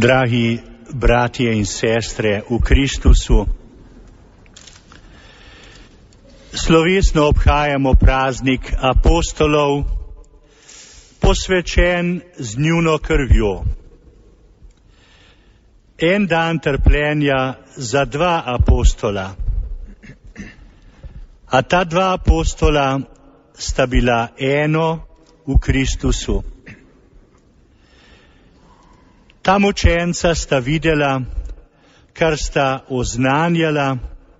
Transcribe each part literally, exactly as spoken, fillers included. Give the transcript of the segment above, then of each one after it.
Dragi bratje in sestre v Kristusu, slovesno obhajamo praznik apostolov, posvečen z njuno krvjo. En dan trpljenja za dva apostola, a ta dva apostola sta bila eno v Kristusu. Ta mučenca sta videla, kar sta oznanjala,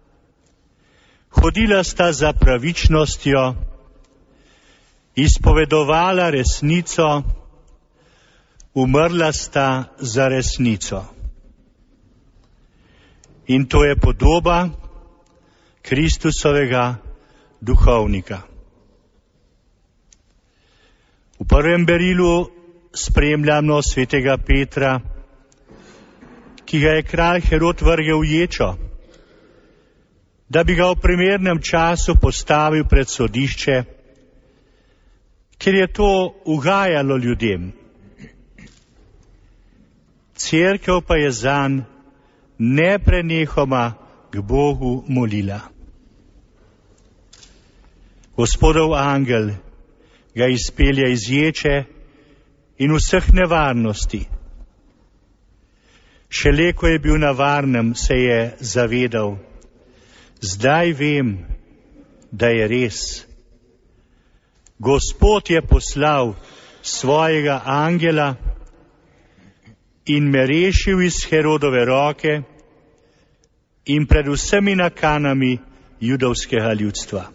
hodila sta za pravičnostjo, izpovedovala resnico, umrla sta za resnico. In to je podoba Kristusovega duhovnika. V prvem berilu spremljamo svetega Petra, ki ga je kralj Herod vrgel v ječo, da bi ga v primernem času postavil pred sodišče, ker je to ugajalo ljudem. Cerkev pa je zanj neprenehoma k Bogu molila. Gospodov angel ga izpelje iz ječe in vseh nevarnosti. Šele ko je bil na varnem, se je zavedal, zdaj vem, da je res. Gospod je poslal svojega angela in me rešil iz Herodove roke in pred vsemi nakanami judovskega ljudstva.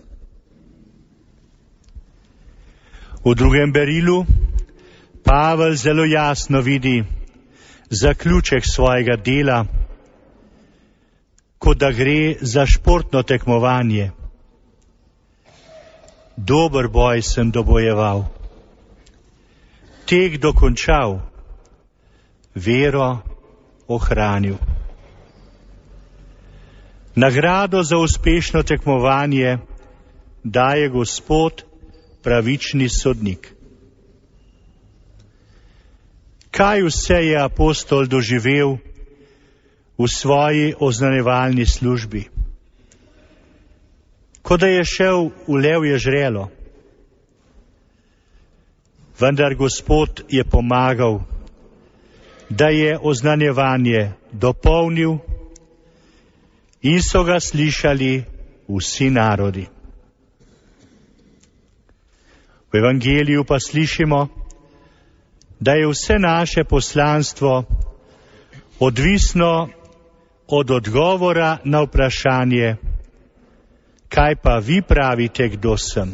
V drugem berilu Pavel zelo jasno vidi zaključek svojega dela, kot da gre za športno tekmovanje. Dober boj sem dobojeval, tek dokončal, vero ohranil. Nagrado za uspešno tekmovanje daje Gospod, pravični sodnik. Kaj vse je apostol doživel v svoji oznanjevalni službi? Kot da je šel v levje žrelo. Vendar Gospod je pomagal, da je oznanjevanje dopolnil in so ga slišali vsi narodi. V evangeliju pa slišimo, da je vse naše poslanstvo odvisno od odgovora na vprašanje, kaj pa vi pravite, kdo sem.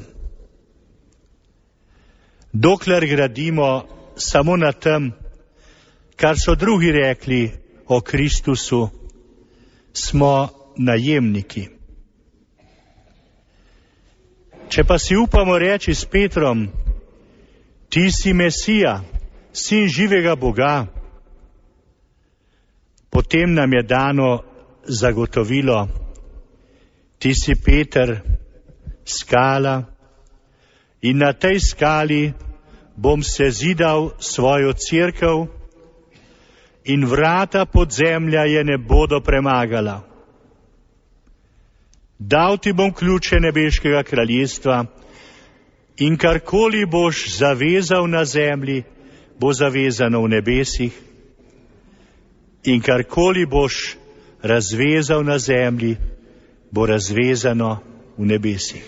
Dokler gradimo samo na tem, kar so drugi rekli o Kristusu, smo najemniki. Če pa si upamo reči s Petrom, ti si Mesija, sin živega Boga, potem nam je dano zagotovilo, ti si Peter, skala, in na tej skali bom sezidal svojo cerkev in vrata podzemlja je ne bodo premagala. Dal ti bom ključe nebeškega kraljestva in karkoli boš zavezal na zemlji, bo zavezano v nebesih, in karkoli boš razvezal na zemlji, bo razvezano v nebesih.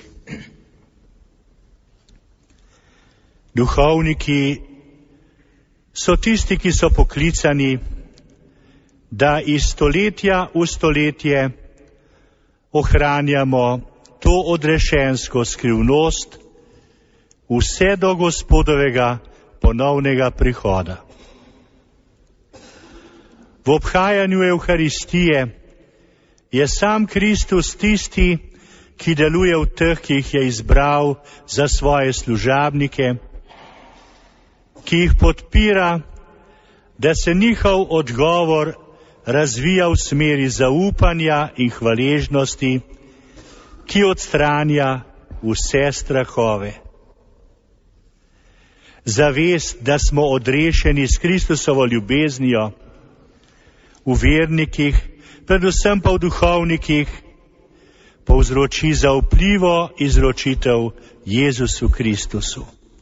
Duhovniki so tisti, ki so poklicani, da iz stoletja v stoletje ohranjamo to odrešensko skrivnost vse do Gospodovega ponovnega prihoda. V obhajanju Evharistije je sam Kristus tisti, ki deluje v teh, ki jih je izbral za svoje služabnike, ki jih podpira, da se njihov odgovor razvija v smeri zaupanja in hvaležnosti, ki odstranja vse strahove. Zavest, da smo odrešeni s Kristusovo ljubeznijo, v vernikih, predvsem pa v duhovnikih, povzroči zaupljivo izročitev Jezusu Kristusu.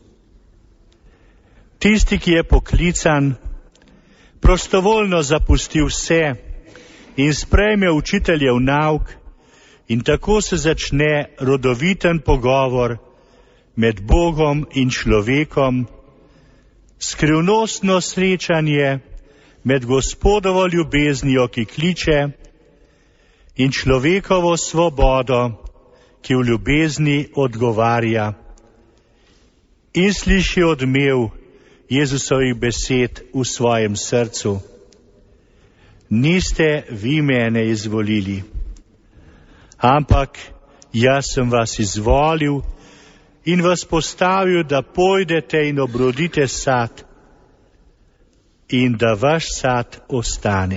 Tisti, ki je poklican, prostovoljno zapusti vse in sprejme učiteljev nauk, in tako se začne rodoviten pogovor med Bogom in človekom, skrivnostno srečanje med Gospodovo ljubeznijo, ki kliče, in človekovo svobodo, ki v ljubezni odgovarja in sliši odmev Jezusovih besed v svojem srcu. Niste vi mene izvolili, ampak jaz sem vas izvolil in vas postavil, da pojdete in obrodite sad in da vaš sad ostane.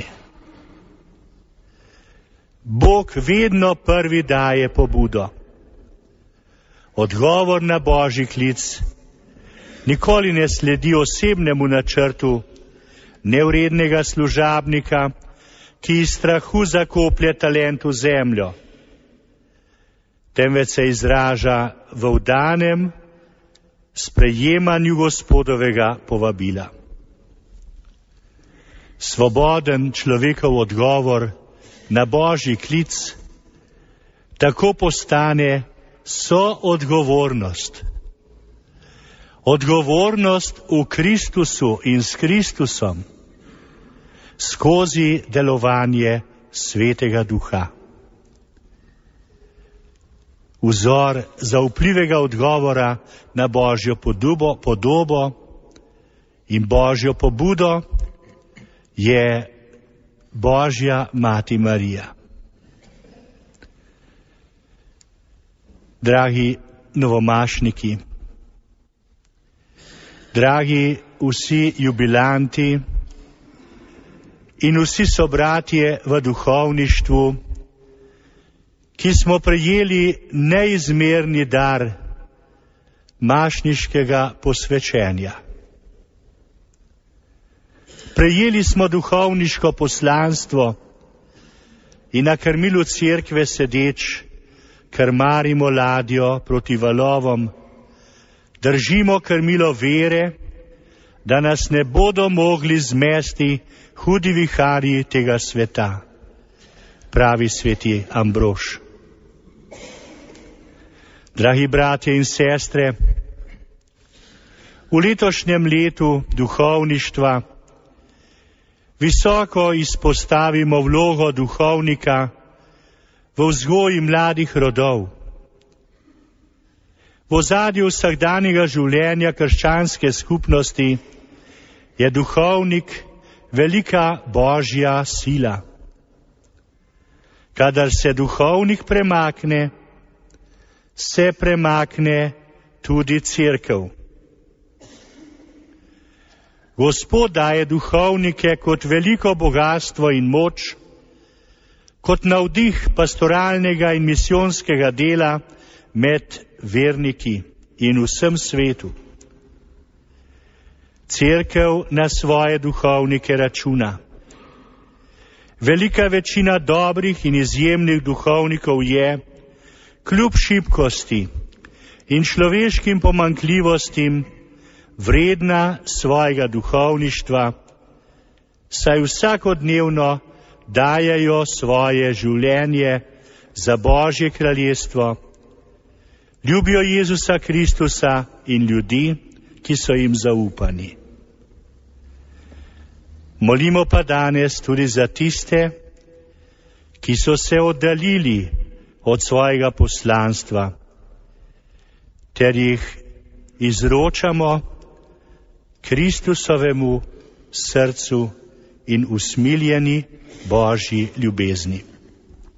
Bog vedno prvi daje pobudo. Odgovor na Božji klic nikoli ne sledi osebnemu načrtu nevrednega služabnika, ki iz strahu zakoplje talent v zemljo, temveč se izraža v vdanem sprejemanju Gospodovega povabila. Svoboden človekov odgovor na Božji klic tako postane soodgovornost. Odgovornost v Kristusu in s Kristusom skozi delovanje Svetega Duha. Vzor zaupljivega odgovora na Božjo podobo, podobo in Božjo pobudo je Božja Mati Marija. Dragi novomašniki, dragi vsi jubilanti in vsi sobratje v duhovništvu, ki smo prejeli neizmerni dar mašniškega posvečenja. Prejeli smo duhovniško poslanstvo in na krmilu cerkve sedeč krmarimo ladjo proti valovom, držimo krmilo vere, da nas ne bodo mogli zmesti hudi viharji tega sveta, pravi sveti Ambrož. Dragi bratje in sestre, v letošnjem letu duhovništva visoko izpostavimo vlogo duhovnika v vzgoji mladih rodov. V ozadju vsakdanjega življenja krščanske skupnosti je duhovnik velika Božja sila. Kadar se duhovnik premakne, se premakne tudi cerkev. Gospod daje duhovnike kot veliko bogastvo in moč, kot navdih pastoralnega in misijonskega dela med verniki in vsem svetu. Cerkev na svoje duhovnike računa. Velika večina dobrih in izjemnih duhovnikov je, kljub šibkosti in človeškim pomanjkljivostim, vredna svojega duhovništva, saj vsakodnevno dajejo svoje življenje za Božje kraljestvo, ljubijo Jezusa Kristusa in ljudi, ki so jim zaupani. Molimo pa danes tudi za tiste, ki so se oddaljili od svojega poslanstva, ter jih izročamo Kristusovemu srcu in usmiljeni Božji ljubezni.